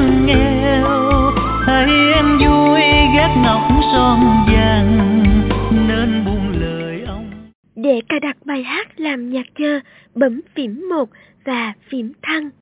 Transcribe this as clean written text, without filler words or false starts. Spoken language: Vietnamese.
em nghèo, hay em vui ghét ngọc son vàng nên buông lời ông. Để cài đặt bài hát làm nhạc chờ, bấm phím 1 và phím thăng.